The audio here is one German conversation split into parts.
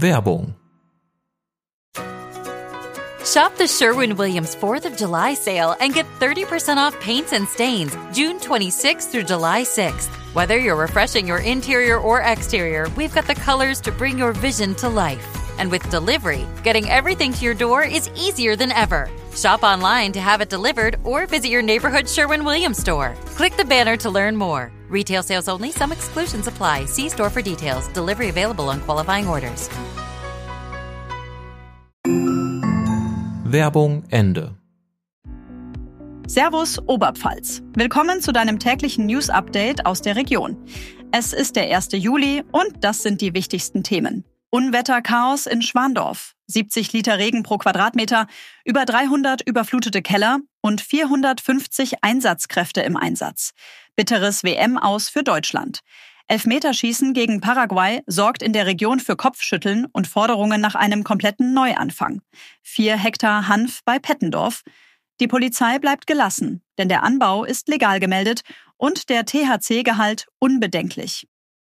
Werbung. Shop the Sherwin-Williams 4th of July sale and get 30% off paints and stains June 26th through July 6th. Whether you're refreshing your interior or exterior, we've got the colors to bring your vision to life. And with delivery, getting everything to your door is easier than ever. Shop online to have it delivered or visit your neighborhood Sherwin-Williams store. Click the banner to learn more. Retail sales only. Some exclusions apply. See store for details. Delivery available on qualifying orders. Werbung Ende. Servus Oberpfalz. Willkommen zu deinem täglichen News-Update aus der Region. Es ist der 1. Juli und das sind die wichtigsten Themen. Unwetterchaos in Schwandorf, 70 Liter Regen pro Quadratmeter, über 300 überflutete Keller und 450 Einsatzkräfte im Einsatz. Bitteres WM-Aus für Deutschland. Elfmeterschießen gegen Paraguay sorgt in der Region für Kopfschütteln und Forderungen nach einem kompletten Neuanfang. 4 Hektar Hanf bei Pettendorf. Die Polizei bleibt gelassen, denn der Anbau ist legal gemeldet und der THC-Gehalt unbedenklich.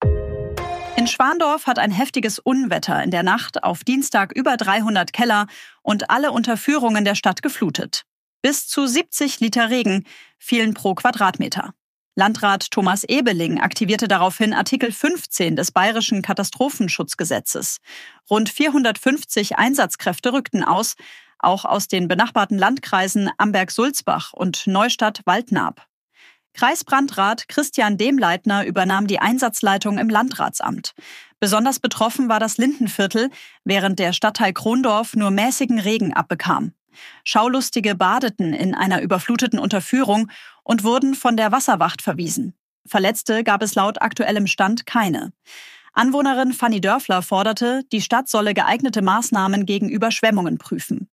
In Schwandorf hat ein heftiges Unwetter in der Nacht auf Dienstag über 300 Keller und alle Unterführungen der Stadt geflutet. Bis zu 70 Liter Regen fielen pro Quadratmeter. Landrat Thomas Ebeling aktivierte daraufhin Artikel 15 des Bayerischen Katastrophenschutzgesetzes. Rund 450 Einsatzkräfte rückten aus, auch aus den benachbarten Landkreisen Amberg-Sulzbach und Neustadt-Waldnab. Kreisbrandrat Christian Demleitner übernahm die Einsatzleitung im Landratsamt. Besonders betroffen war das Lindenviertel, während der Stadtteil Krondorf nur mäßigen Regen abbekam. Schaulustige badeten in einer überfluteten Unterführung und wurden von der Wasserwacht verwiesen. Verletzte gab es laut aktuellem Stand keine. Anwohnerin Fanny Dörfler forderte, die Stadt solle geeignete Maßnahmen gegen Überschwemmungen prüfen.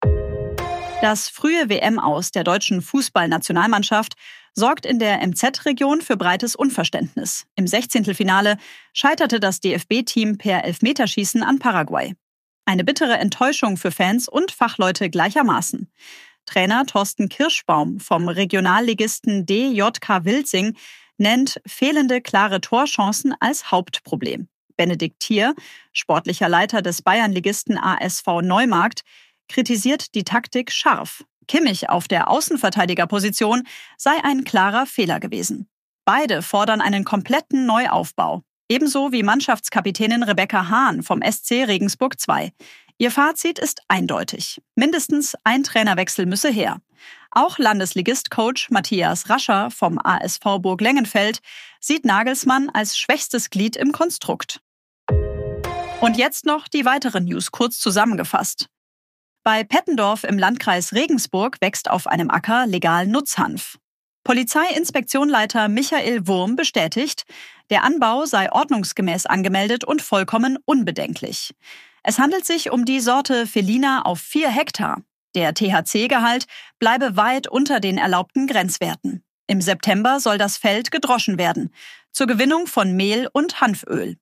Das frühe WM-Aus der deutschen Fußballnationalmannschaft sorgt in der MZ-Region für breites Unverständnis. Im 16. Finale scheiterte das DFB-Team per Elfmeterschießen an Paraguay. Eine bittere Enttäuschung für Fans und Fachleute gleichermaßen. Trainer Thorsten Kirschbaum vom Regionalligisten DJK Wilsing nennt fehlende klare Torchancen als Hauptproblem. Benedikt Thier, sportlicher Leiter des Bayernligisten ASV Neumarkt, kritisiert die Taktik scharf. Kimmich auf der Außenverteidigerposition sei ein klarer Fehler gewesen. Beide fordern einen kompletten Neuaufbau. Ebenso wie Mannschaftskapitänin Rebecca Hahn vom SC Regensburg II. Ihr Fazit ist eindeutig. Mindestens ein Trainerwechsel müsse her. Auch Landesligist-Coach Matthias Rascher vom ASV Burg Lengenfeld sieht Nagelsmann als schwächstes Glied im Konstrukt. Und jetzt noch die weiteren News kurz zusammengefasst. Bei Pettendorf im Landkreis Regensburg wächst auf einem Acker legal Nutzhanf. Polizeiinspektionleiter Michael Wurm bestätigt, der Anbau sei ordnungsgemäß angemeldet und vollkommen unbedenklich. Es handelt sich um die Sorte Felina auf 4 Hektar. Der THC-Gehalt bleibe weit unter den erlaubten Grenzwerten. Im September soll das Feld gedroschen werden, zur Gewinnung von Mehl und Hanföl.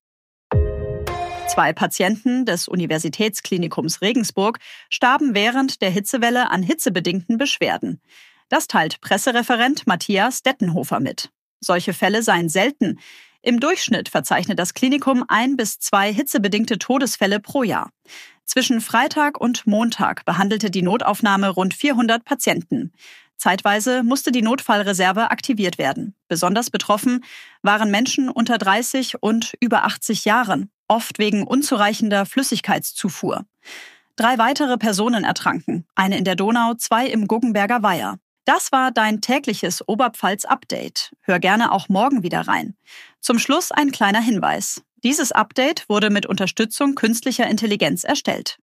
2 Patienten des Universitätsklinikums Regensburg starben während der Hitzewelle an hitzebedingten Beschwerden. Das teilt Pressereferent Matthias Dettenhofer mit. Solche Fälle seien selten. Im Durchschnitt verzeichnet das Klinikum 1 bis 2 hitzebedingte Todesfälle pro Jahr. Zwischen Freitag und Montag behandelte die Notaufnahme rund 400 Patienten. Zeitweise musste die Notfallreserve aktiviert werden. Besonders betroffen waren Menschen unter 30 und über 80 Jahren, oft wegen unzureichender Flüssigkeitszufuhr. 3 weitere Personen ertranken, eine in der Donau, 2 im Guggenberger Weiher. Das war dein tägliches Oberpfalz-Update. Hör gerne auch morgen wieder rein. Zum Schluss ein kleiner Hinweis. Dieses Update wurde mit Unterstützung künstlicher Intelligenz erstellt.